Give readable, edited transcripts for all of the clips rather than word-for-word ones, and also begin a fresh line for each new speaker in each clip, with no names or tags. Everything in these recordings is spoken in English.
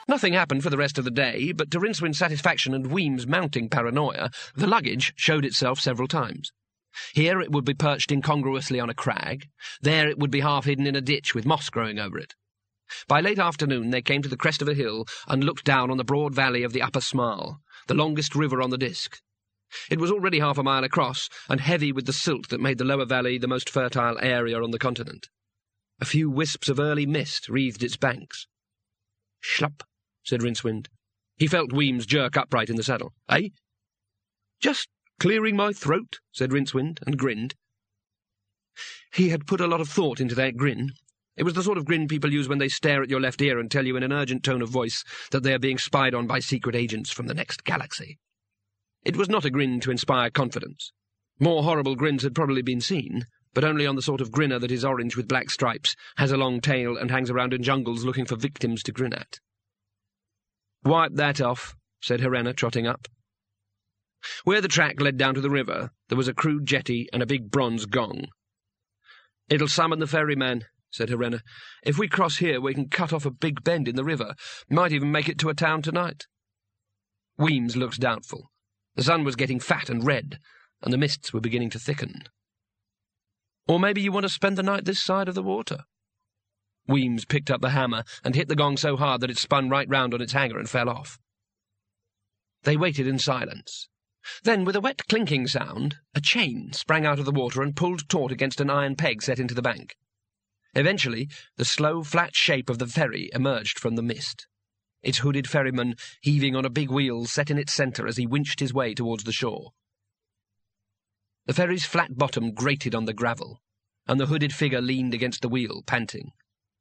Nothing happened for the rest of the day, but to Rincewind's satisfaction and Weem's mounting paranoia, the luggage showed itself several times. Here it would be perched incongruously on a crag, there it would be half hidden in a ditch with moss growing over it. By late afternoon they came to the crest of a hill and looked down on the broad valley of the Upper Smile, the longest river on the disk. It was already half a mile across, and heavy with the silt that made the lower valley the most fertile area on the continent. A few wisps of early mist wreathed its banks. "Schlup," said Rincewind. He felt Weems jerk upright in the saddle. "Eh?" "Just clearing my throat," said Rincewind, and grinned. He had put a lot of thought into that grin. It was the sort of grin people use when they stare at your left ear and tell you in an urgent tone of voice that they are being spied on by secret agents from the next galaxy. It was not a grin to inspire confidence. More horrible grins had probably been seen, but only on the sort of grinner that is orange with black stripes, has a long tail and hangs around in jungles looking for victims to grin at. "Wipe that off," said Helena, trotting up. Where the track led down to the river, there was a crude jetty and a big bronze gong. "It'll summon the ferryman," said Helena. "If we cross here, we can cut off a big bend in the river. Might even make it to a town tonight." Weems looked doubtful. The sun was getting fat and red, and the mists were beginning to thicken. "Or maybe you want to spend the night this side of the water." Weems picked up the hammer and hit the gong so hard that it spun right round on its hanger and fell off. They waited in silence. Then, with a wet clinking sound, a chain sprang out of the water and pulled taut against an iron peg set into the bank. Eventually, the slow, flat shape of the ferry emerged from the mist, its hooded ferryman heaving on a big wheel set in its centre as he winched his way towards the shore. The ferry's flat bottom grated on the gravel, and the hooded figure leaned against the wheel, panting.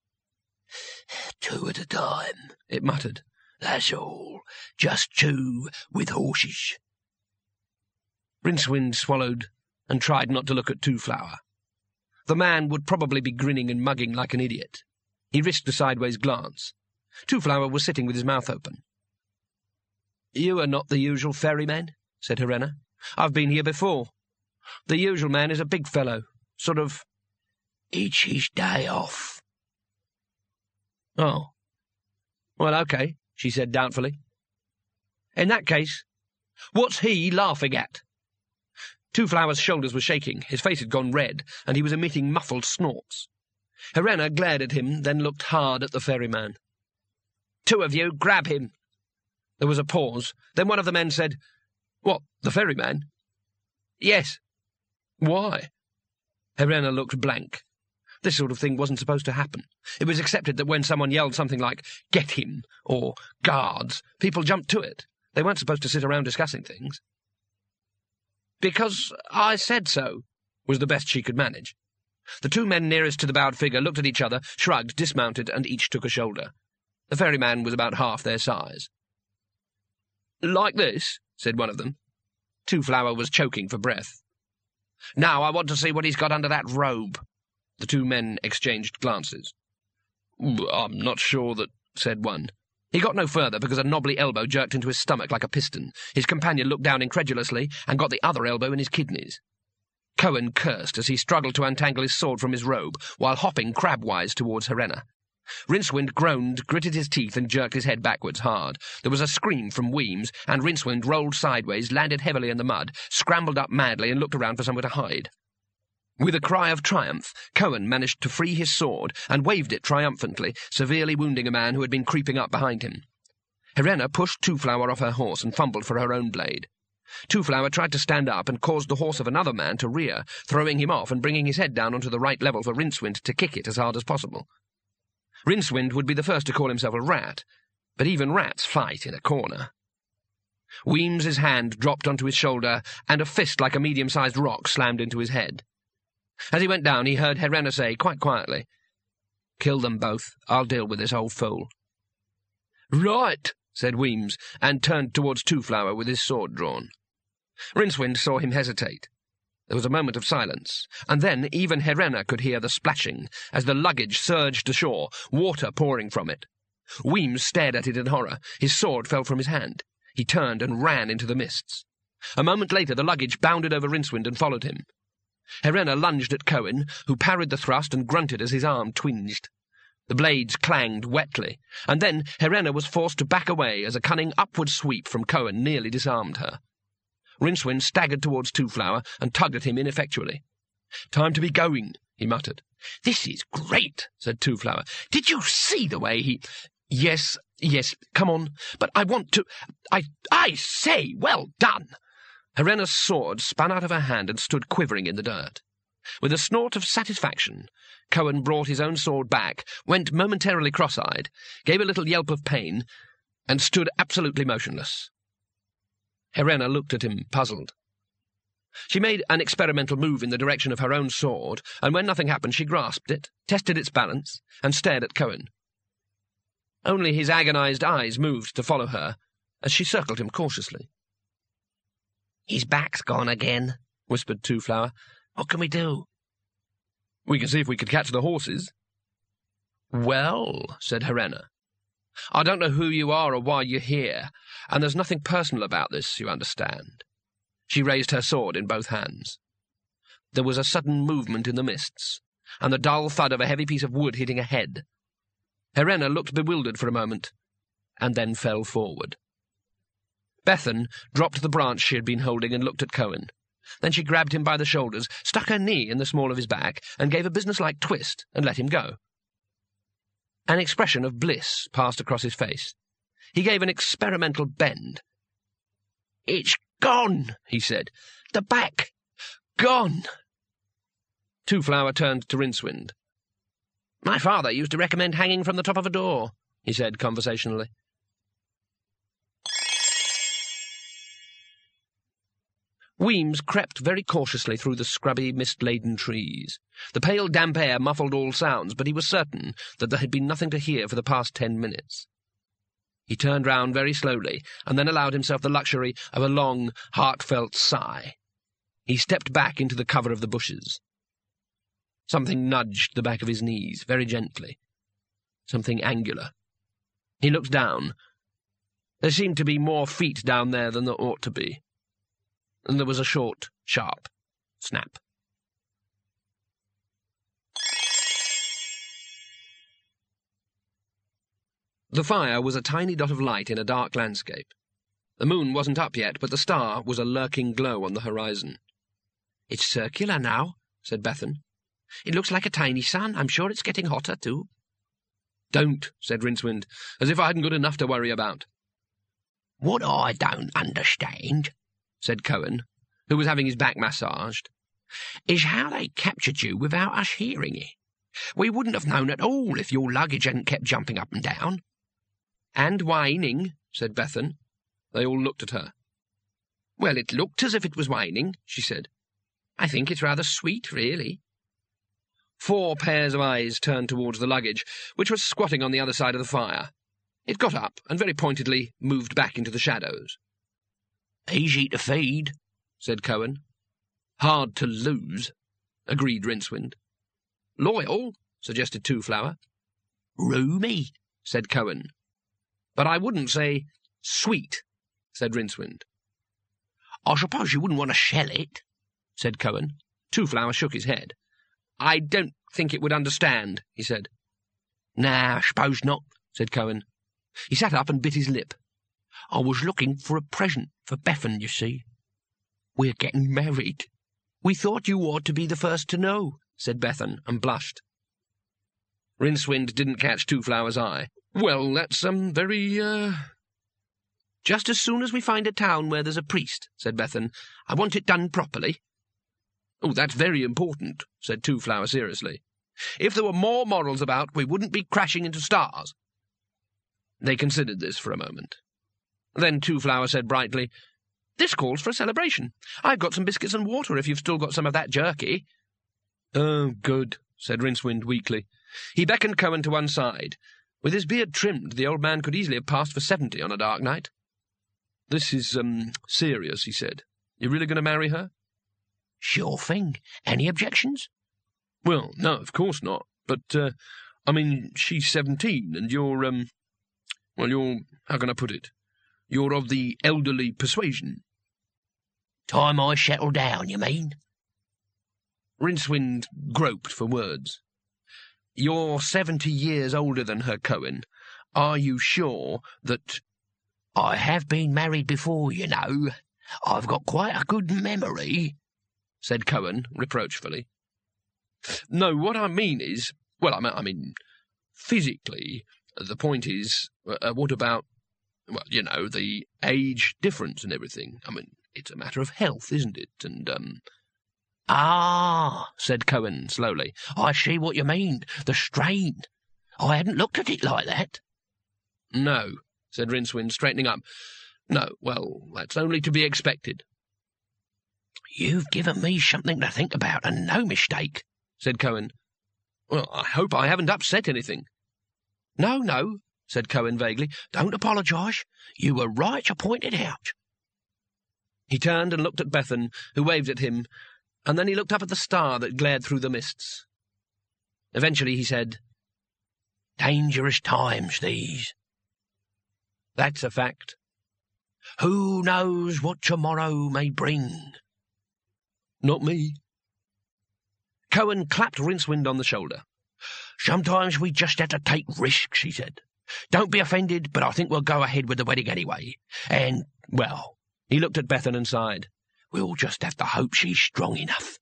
"2 at a time," it muttered. "That's all. Just 2 with horses." Rincewind swallowed and tried not to look at Two-Flower. The man would probably be grinning and mugging like an idiot. He risked a sideways glance. Two-Flower was sitting with his mouth open. "You are not the usual ferryman," said Helena. "I've been here before. The usual man is a big fellow, sort of... It's his day off." "Oh. Well, okay," she said doubtfully. "In that case, what's he laughing at?" Two-Flower's shoulders were shaking, his face had gone red, and he was emitting muffled snorts. Helena glared at him, then looked hard at the ferryman. "2 of you, grab him." There was a pause. Then one of the men said, "What, the ferryman?" "Yes." "Why?" Helena looked blank. This sort of thing wasn't supposed to happen. It was accepted that when someone yelled something like, "Get him," or "Guards," people jumped to it. They weren't supposed to sit around discussing things. "Because I said so," was the best she could manage. The 2 men nearest to the bowed figure looked at each other, shrugged, dismounted, and each took a shoulder. The ferryman was about half their size. "Like this?" said one of them. Two-Flower was choking for breath. "Now I want to see what he's got under that robe." The 2 men exchanged glances. "I'm not sure that," said one. He got no further because a knobbly elbow jerked into his stomach like a piston. His companion looked down incredulously and got the other elbow in his kidneys. Cohen cursed as he struggled to untangle his sword from his robe, while hopping crabwise towards Helena. Rincewind groaned, gritted his teeth, and jerked his head backwards hard. There was a scream from Weems, and Rincewind rolled sideways, landed heavily in the mud, scrambled up madly, and looked around for somewhere to hide. With a cry of triumph, Cohen managed to free his sword and waved it triumphantly, severely wounding a man who had been creeping up behind him. Helena pushed Two-Flower off her horse and fumbled for her own blade. Two-Flower tried to stand up and caused the horse of another man to rear, throwing him off and bringing his head down onto the right level for Rincewind to kick it as hard as possible. Rincewind would be the first to call himself a rat, but even rats fight in a corner. Weems's hand dropped onto his shoulder, and a fist like a medium-sized rock slammed into his head. As he went down, he heard Helena say, quite quietly, "Kill them both. I'll deal with this old fool." "Right," said Weems, and turned towards Two-Flower with his sword drawn. Rincewind saw him hesitate. There was a moment of silence, and then even Helena could hear the splashing as the luggage surged ashore, water pouring from it. Weems stared at it in horror. His sword fell from his hand. He turned and ran into the mists. A moment later, the luggage bounded over Rincewind and followed him. Helena lunged at Cohen, who parried the thrust and grunted as his arm twinged. The blades clanged wetly, and then Helena was forced to back away as a cunning upward sweep from Cohen nearly disarmed her. Rincewind staggered towards Two-Flower and tugged at him ineffectually. "Time to be going," he muttered. "This is great," said Two-Flower. "Did you see the way he—" Yes, come on, but I want to— I say, well done!" Herena's sword spun out of her hand and stood quivering in the dirt. With a snort of satisfaction, Cohen brought his own sword back, went momentarily cross-eyed, gave a little yelp of pain, and stood absolutely motionless. Helena looked at him, puzzled. She made an experimental move in the direction of her own sword, and when nothing happened she grasped it, tested its balance, and stared at Cohen. Only his agonized eyes moved to follow her, as she circled him cautiously. "His back's gone again," whispered Two-Flower. "What can we do?" "We can see if we could catch the horses." "Well," said Helena, "I don't know who you are or why you're here, and there's nothing personal about this, you understand." She raised her sword in both hands. There was a sudden movement in the mists, and the dull thud of a heavy piece of wood hitting a head. Helena looked bewildered for a moment, and then fell forward. Bethan dropped the branch she had been holding and looked at Cohen. Then she grabbed him by the shoulders, stuck her knee in the small of his back, and gave a businesslike twist and let him go. An expression of bliss passed across his face. He gave an experimental bend. "It's gone," he said. "The back. Gone." Two-Flower turned to Rincewind. "My father used to recommend hanging from the top of a door," he said conversationally. Weems crept very cautiously through the scrubby, mist-laden trees. The pale, damp air muffled all sounds, but he was certain that there had been nothing to hear for the past 10 minutes. He turned round very slowly, and then allowed himself the luxury of a long, heartfelt sigh. He stepped back into the cover of the bushes. Something nudged the back of his knees, very gently. Something angular. He looked down. There seemed to be more feet down there than there ought to be. And there was a short, sharp snap. The fire was a tiny dot of light in a dark landscape. The moon wasn't up yet, but the star was a lurking glow on the horizon. "It's circular now," said Bethan. "It looks like a tiny sun. I'm sure it's getting hotter, too." "Don't," said Rincewind, as if I hadn't got enough to worry about. "What I don't understand," said Cohen, who was having his back massaged, "is how they captured you without us hearing it. We wouldn't have known at all if your luggage hadn't kept jumping up and down." "And whining," said Bethan. They all looked at her. "Well, it looked as if it was whining," she said. "I think it's rather sweet, really." 4 pairs of eyes turned towards the luggage, which was squatting on the other side of the fire. It got up and very pointedly moved back into the shadows. "Easy to feed," said Cohen. "Hard to lose," agreed Rincewind. "Loyal," suggested Two-Flower. "Roomy," said Cohen. "But I wouldn't say sweet," said Rincewind. "I suppose you wouldn't want to shell it," said Cohen. Two-Flower shook his head. "I don't think it would understand," he said. "Nah, I suppose not," said Cohen. He sat up and bit his lip. "I was looking for a present for Bethan, you see. We're getting married." "We thought you ought to be the first to know," said Bethan, and blushed. Rincewind didn't catch Two-Flower's eye. "Well, that's, very, "Just as soon as we find a town where there's a priest," said Bethan. "I want it done properly." "Oh, that's very important," said Two-Flower seriously. "If there were more morals about, we wouldn't be crashing into stars." They considered this for a moment. Then Two-Flower said brightly, "This calls for a celebration. I've got some biscuits and water if you've still got some of that jerky." "Oh, good," said Rincewind weakly. He beckoned Cohen to one side. With his beard trimmed, the old man could easily have passed for 70 on a dark night. "This is, serious," he said. "You really going to marry her?" "Sure thing. Any objections?" "Well, no, of course not. But, she's 17, and you're, you're, how can I put it? You're of the elderly persuasion." "Time I settle down, you mean?" Rincewind groped for words. You're 70 years older than her, Cohen. Are you sure that—"
"I have been married before, you know. I've got quite a good memory,"
said Cohen reproachfully. "No, what I mean is— well, I mean, physically, the point is, what about, well, you know, the age difference and everything? I mean, it's a matter of health, isn't it? And,
"Ah," said Cohen slowly. "I see what you mean. The strain. I hadn't looked at it like that."
"No," said Rincewind, straightening up. "No, well, that's only to be expected."
"You've given me something to think about, and no mistake,"
said Cohen. "Well, I hope I haven't upset anything."
No, said Cohen vaguely. "Don't apologise. You were right to point it out."
He turned and looked at Bethan, who waved at him, and then he looked up at the star that glared through the mists. Eventually he said,
"Dangerous times, these."
"That's a fact."
"Who knows what tomorrow may bring?"
"Not me." Cohen clapped Rincewind on the shoulder.
"Sometimes we just have to take risks," he said. "Don't be offended, but I think we'll go ahead with the wedding anyway. And, well,"
he looked at Bethan and sighed,
"we'll just have to hope she's strong enough."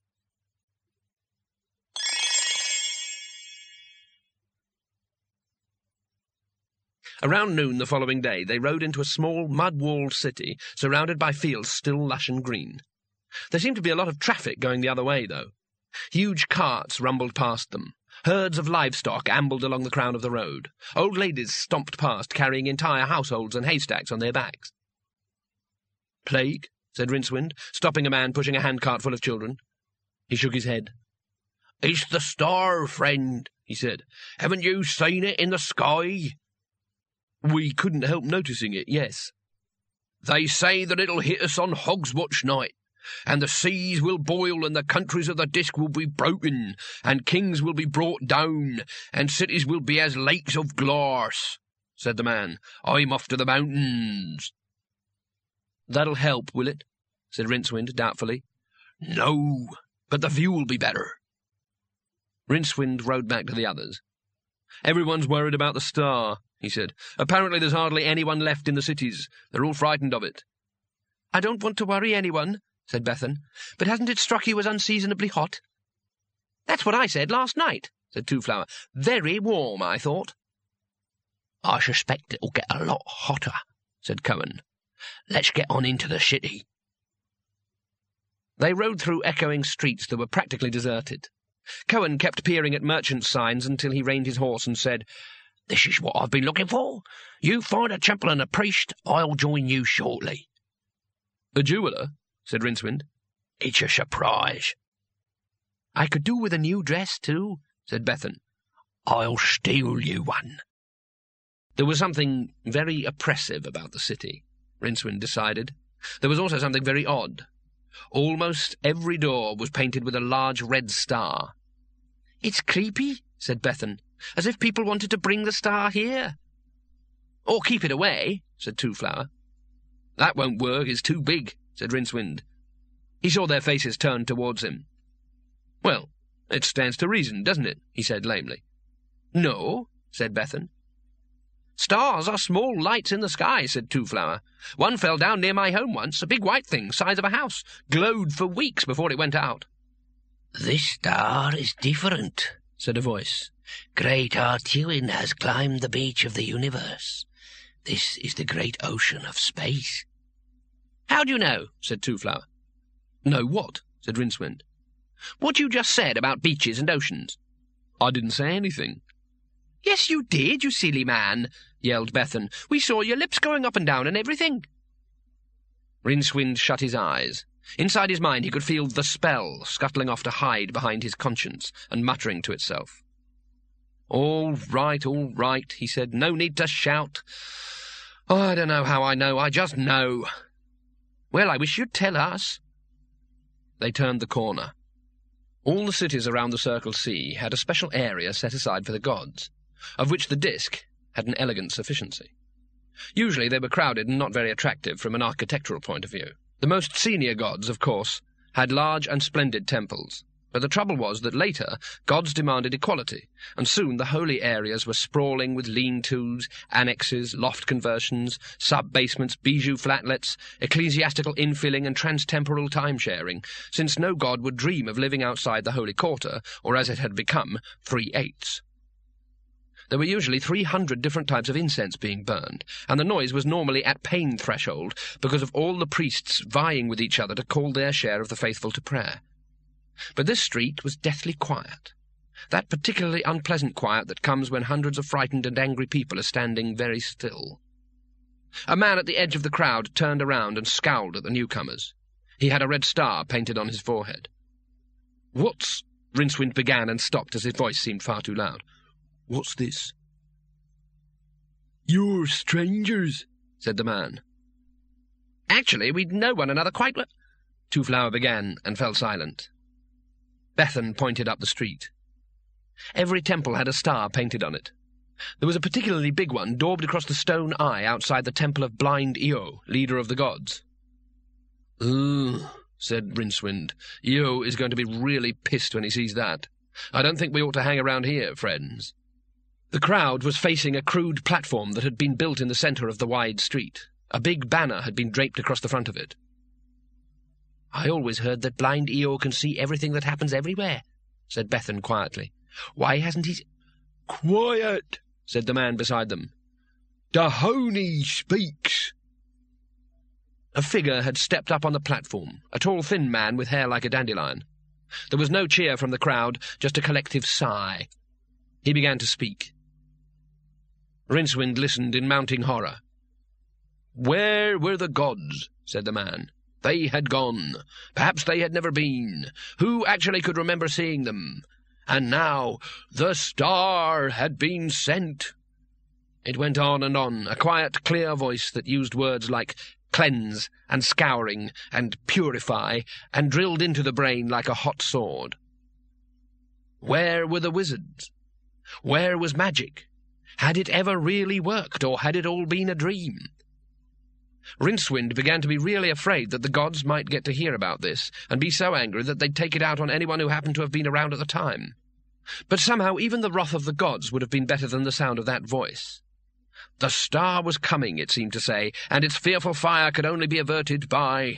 Around noon the following day, they rode into a small, mud-walled city surrounded by fields still lush and green. There seemed to be a lot of traffic going the other way, though. Huge carts rumbled past them. Herds of livestock ambled along the crown of the road. Old ladies stomped past, carrying entire households and haystacks on their backs. "Plague?" said Rincewind, stopping a man pushing a handcart full of children. He shook his head.
"It's the star, friend," he said. "Haven't you seen it in the sky?"
"We couldn't help noticing it, yes."
"They say that it'll hit us on Hogswatch night, and the seas will boil, and the countries of the disk will be broken, and kings will be brought down, and cities will be as lakes of glass," said the man. "I'm off to the mountains."
"That'll help, will it?" said Rincewind doubtfully.
"No, but the view will be better."
Rincewind rode back to the others. "Everyone's worried about the star," he said. "Apparently there's hardly anyone left in the cities. They're all frightened of it." "I don't want to worry anyone," said Bethan, "but hasn't it struck you as unseasonably hot?" "That's what I said last night," said Twoflower. "Very warm, I thought."
"I suspect it'll get a lot hotter," said Cohen. "Let's get on into the city."
They rode through echoing streets that were practically deserted. Cohen kept peering at merchants' signs until he reined his horse and said,
"This is what I've been looking for. You find a temple and a priest, I'll join you shortly."
"A jeweller?" said Rincewind.
"It's a surprise."
"I could do with a new dress, too," said Bethan.
"I'll steal you one."
There was something very oppressive about the city, Rincewind decided. There was also something very odd. Almost every door was painted with a large red star. "It's creepy," said Bethan, "as if people wanted to bring the star here." "Or keep it away," said Twoflower. "That won't work, it's too big," said Rincewind. He saw their faces turned towards him. "Well, it stands to reason, doesn't it?" he said lamely. "No," said Bethan. "Stars are small lights in the sky," said Twoflower. "One fell down near my home once, a big white thing, size of a house, glowed for weeks before it went out."
"This star is different," said a voice. "Great Artuin has climbed the beach of the universe. This is the great ocean of space."
"How do you know?" said Twoflower. "Know what?" said Rincewind. "What you just said about beaches and oceans." "I didn't say anything." "Yes, you did, you silly man," yelled Bethan. "We saw your lips going up and down and everything." Rincewind shut his eyes. Inside his mind he could feel the spell scuttling off to hide behind his conscience and muttering to itself. All right, he said. "No need to shout. Oh, I don't know how I know, I just know." "Well, I wish you'd tell us." They turned the corner. All the cities around the Circle Sea had a special area set aside for the gods, of which the disk had an elegant sufficiency. Usually they were crowded and not very attractive from an architectural point of view. The most senior gods, of course, had large and splendid temples, But the trouble was that later, gods demanded equality, and soon the holy areas were sprawling with lean-tos, annexes, loft conversions, sub-basements, bijou flatlets, ecclesiastical infilling and trans-temporal time-sharing, since no god would dream of living outside the holy quarter, or as it had become, 3/8. There were usually 300 different types of incense being burned, and the noise was normally at pain threshold because of all the priests vying with each other to call their share of the faithful to prayer. But this street was deathly quiet, that particularly unpleasant quiet that comes when hundreds of frightened and angry people are standing very still. A man at the edge of the crowd turned around and scowled at the newcomers. He had a red star painted on his forehead. "What's—" Rincewind began and stopped as his voice seemed far too loud. "What's this?" "You're strangers," said the man. "Actually, we know one another quite well," Two-Flower began and fell silent. Bethan pointed up the street. Every temple had a star painted on it. There was a particularly big one daubed across the stone eye outside the temple of blind Io, leader of the gods. "Ugh," said Rincewind. "Io is going to be really pissed when he sees that. I don't think we ought to hang around here, friends." The crowd was facing a crude platform that had been built in the centre of the wide street. A big banner had been draped across the front of it. "I always heard that blind Io can see everything that happens everywhere," said Bethan quietly. "Why hasn't he—" "Quiet," said the man beside them. "Dahomey speaks." A figure had stepped up on the platform, a tall, thin man with hair like a dandelion. There was no cheer from the crowd, just a collective sigh. He began to speak. Rincewind listened in mounting horror. "Where were the gods?" said the man. "They had gone. Perhaps they had never been. Who actually could remember seeing them? And now the star had been sent." It went on, a quiet, clear voice that used words like cleanse and scouring and purify and drilled into the brain like a hot sword. Where were the wizards? Where was magic? Had it ever really worked, or had it all been a dream? Rincewind began to be really afraid that the gods might get to hear about this, and be so angry that they'd take it out on anyone who happened to have been around at the time. But somehow even the wrath of the gods would have been better than the sound of that voice. The star was coming, it seemed to say, and its fearful fire could only be averted by...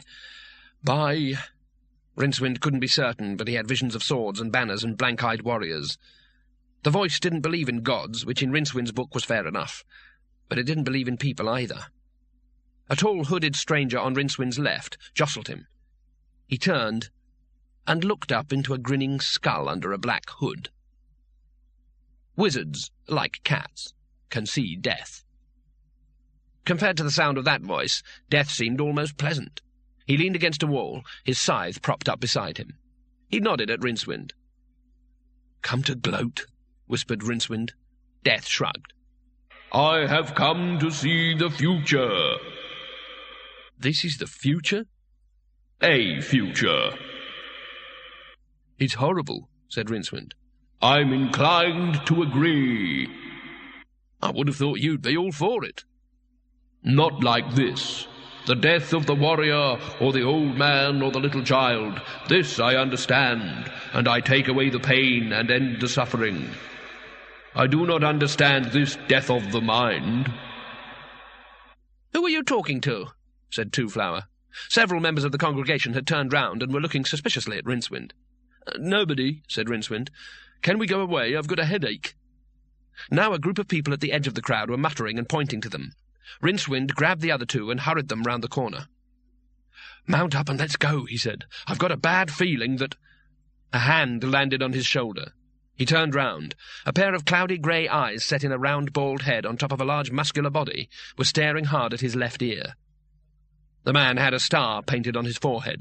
Rincewind couldn't be certain, but he had visions of swords and banners and blank-eyed warriors. The voice didn't believe in gods, which in Rincewind's book was fair enough, but it didn't believe in people either. A tall, hooded stranger on Rincewind's left jostled him. He turned and looked up into a grinning skull under a black hood. Wizards, like cats, can see death. Compared to the sound of that voice, death seemed almost pleasant. He leaned against a wall, his scythe propped up beside him. He nodded at Rincewind. "Come to gloat," whispered Rincewind. Death shrugged.
"I have come to see the future."
"This is the future?"
"A future."
"It's horrible," said Rincewind.
"I'm inclined to agree."
"I would have thought you'd be all for it."
"Not like this. The death of the warrior, or the old man, or the little child. This I understand, and I take away the pain and end the suffering. I do not understand this death of the mind."
"Who are you talking to?" said Two-Flower. Several members of the congregation had turned round and were looking suspiciously at Rincewind. "Nobody," said Rincewind. "Can we go away? I've got a headache." Now a group of people at the edge of the crowd were muttering and pointing to them. Rincewind grabbed the other two and hurried them round the corner. "Mount up and let's go," he said. "I've got a bad feeling that—" A hand landed on his shoulder. He turned round. A pair of cloudy grey eyes set in a round bald head on top of a large muscular body were staring hard at his left ear. The man had a star painted on his forehead.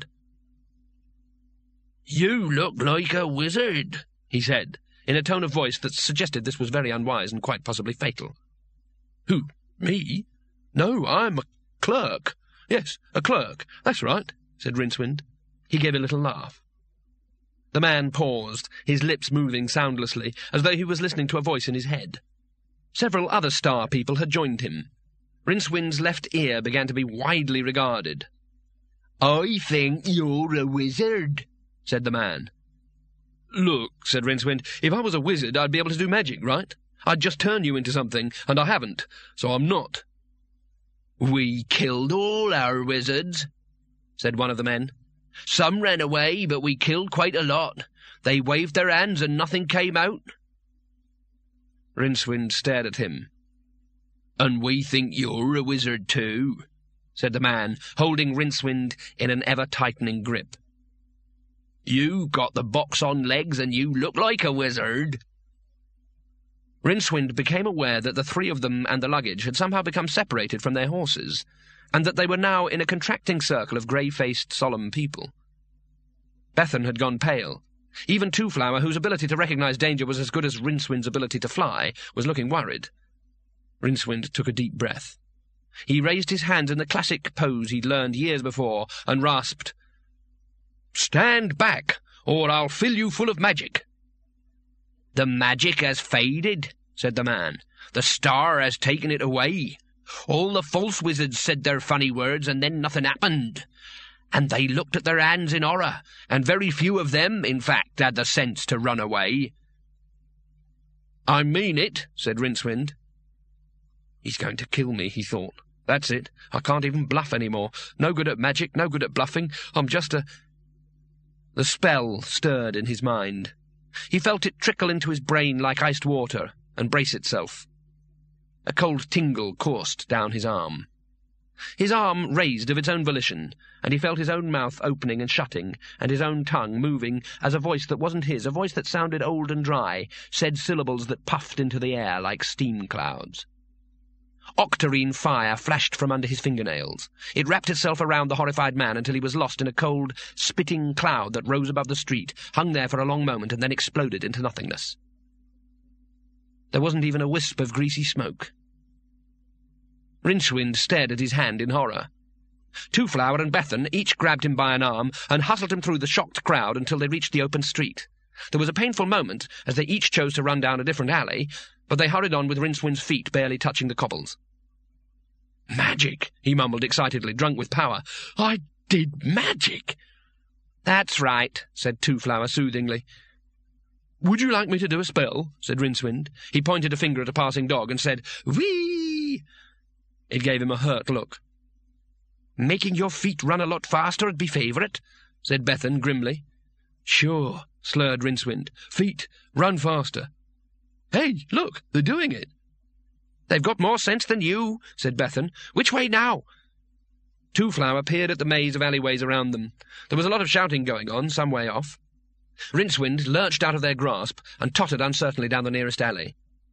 "You look like a wizard," he said, in a tone of voice that suggested this was very unwise and quite possibly fatal. "Who, me? No, I'm a clerk. Yes, a clerk. That's right," said Rincewind. He gave a little laugh. The man paused, his lips moving soundlessly, as though he was listening to a voice in his head. Several other star people had joined him. Rincewind's left ear began to be widely regarded. "I think you're a wizard," said the man. Look, said Rincewind, if I was a wizard, I'd be able to do magic, right? I'd just turn you into something, and I haven't, so I'm not.
We killed all our wizards, said one of the men. Some ran away, but we killed quite a lot. They waved their hands and nothing came out.
Rincewind stared at him.
And we think you're a wizard too,
said the man, holding Rincewind in an ever-tightening grip.
You got the box on legs and you look like a wizard.
Rincewind became aware that the three of them and the luggage had somehow become separated from their horses, and that they were now in a contracting circle of grey-faced, solemn people. Bethan had gone pale. Even Two-Flower, whose ability to recognise danger was as good as Rincewind's ability to fly, was looking worried. Rincewind took a deep breath. He raised his hands in the classic pose he'd learned years before, and rasped, "Stand back, or I'll fill you full of magic."
"The magic has faded," said the man. "The star has taken it away. All the false wizards said their funny words, and then nothing happened. And they looked at their hands in horror, and very few of them, in fact, had the sense to run away."
"I mean it," said Rincewind. He's going to kill me, he thought. That's it. I can't even bluff anymore. No good at magic, no good at bluffing. I'm just a... The spell stirred in his mind. He felt it trickle into his brain like iced water and brace itself. A cold tingle coursed down his arm. His arm raised of its own volition, and he felt his own mouth opening and shutting, and his own tongue moving as a voice that wasn't his, a voice that sounded old and dry, said syllables that puffed into the air like steam clouds. Octarine fire flashed from under his fingernails. It wrapped itself around the horrified man until he was lost in a cold, spitting cloud that rose above the street, hung there for a long moment, and then exploded into nothingness. There wasn't even a wisp of greasy smoke. Rincewind stared at his hand in horror. Two-Flower and Bethan each grabbed him by an arm and hustled him through the shocked crowd until they reached the open street. There was a painful moment as they each chose to run down a different alley, but they hurried on with Rincewind's feet barely touching the cobbles. "Magic," he mumbled excitedly, drunk with power. "I did magic." "That's right," said Two-Flower soothingly. "Would you like me to do a spell?" said Rincewind. He pointed a finger at a passing dog and said, "Whee!" It gave him a hurt look. "Making your feet run a lot faster would be favourite," said Bethan grimly. "Sure," slurred Rincewind. "Feet, run faster." "Hey, look, they're doing it." "They've got more sense than you," said Bethan. "Which way now?" Two-Flower peered at the maze of alleyways around them. There was a lot of shouting going on, some way off. Rincewind lurched out of their grasp and tottered uncertainly down the nearest alley.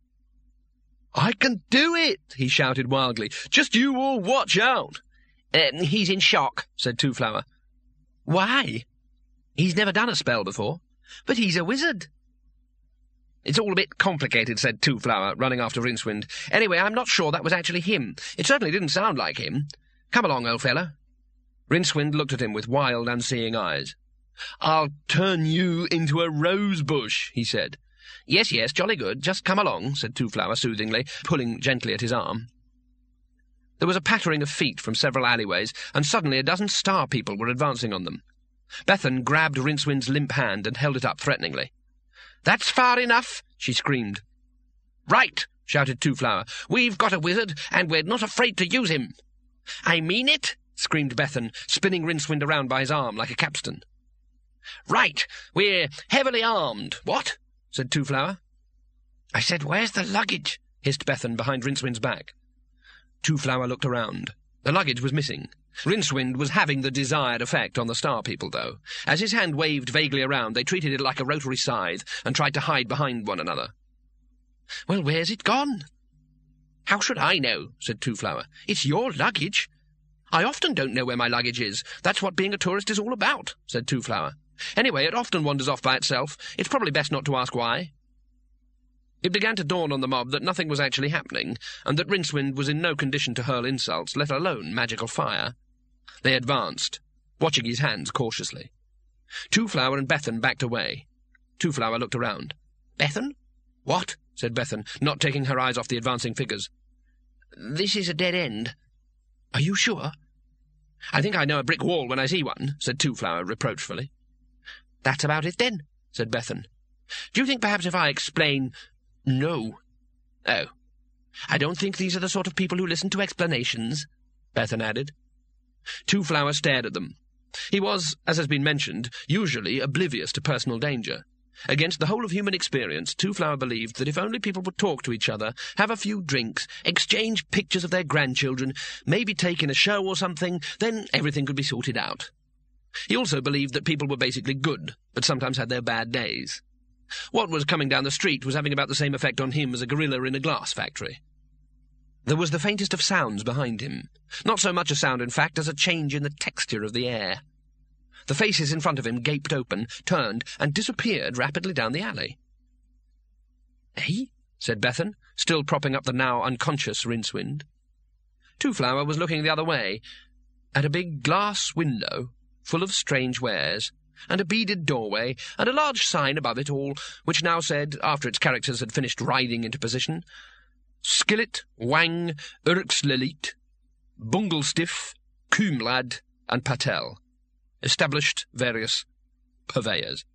"I can do it!" he shouted wildly. "Just you all watch out!" "He's in shock," said Two-Flower. "Why?" "He's never done a spell before." "But he's a wizard." "It's all a bit complicated," said Two-Flower, running after Rincewind. "Anyway, I'm not sure that was actually him. It certainly didn't sound like him. Come along, old fella." Rincewind looked at him with wild, unseeing eyes. "I'll turn you into a rose-bush," he said. "Yes, yes, jolly good. Just come along," said Two-Flower soothingly, pulling gently at his arm. There was a pattering of feet from several alleyways, and suddenly a dozen star people were advancing on them. Bethan grabbed Rincewind's limp hand and held it up threateningly. "That's far enough," she screamed. "Right," shouted Two-Flower. "We've got a wizard, and we're not afraid to use him." "I mean it," screamed Bethan, spinning Rincewind around by his arm like a capstan. "Right, we're heavily armed. What?" said Two-Flower. "I said, where's the luggage?" hissed Bethan behind Rincewind's back. Two-Flower looked around. The luggage was missing. Rincewind was having the desired effect on the star people, though. As his hand waved vaguely around, they treated it like a rotary scythe and tried to hide behind one another. "Well, where's it gone?" "How should I know?" said Two-Flower. "It's your luggage." "I often don't know where my luggage is. That's what being a tourist is all about," said Two-Flower. "Anyway, it often wanders off by itself. It's probably best not to ask why." It began to dawn on the mob that nothing was actually happening, and that Rincewind was in no condition to hurl insults, let alone magical fire. They advanced, watching his hands cautiously. Two-Flower and Bethan backed away. Two-Flower looked around. "Bethan?" "What?" said Bethan, not taking her eyes off the advancing figures. "This is a dead end." "Are you sure?" "I think I know a brick wall when I see one," said Two-Flower reproachfully. "That's about it, then," said Bethan. "Do you think perhaps if I explain—" "No." "Oh. I don't think these are the sort of people who listen to explanations," Bethan added. Two-Flower stared at them. He was, as has been mentioned, usually oblivious to personal danger. Against the whole of human experience, Two-Flower believed that if only people would talk to each other, have a few drinks, exchange pictures of their grandchildren, maybe take in a show or something, then everything could be sorted out. He also believed that people were basically good, but sometimes had their bad days. What was coming down the street was having about the same effect on him as a gorilla in a glass factory. There was the faintest of sounds behind him. Not so much a sound, in fact, as a change in the texture of the air. The faces in front of him gaped open, turned, and disappeared rapidly down the alley. "Eh?" said Bethan, still propping up the now unconscious Rincewind. Two-Flower was looking the other way, at a big glass window full of strange wares, and a beaded doorway, and a large sign above it all, which now said, after its characters had finished writhing into position, "Skillet, Wang, Urkslelit, Bunglestiff, Coomlad, and Patel. Established various purveyors."